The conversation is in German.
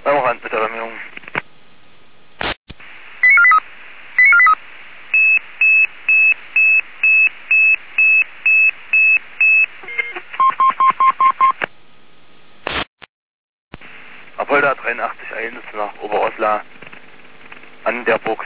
Beim Rand mit der Bemühung. Apolda 83.1 nach Oberosla an der Burg.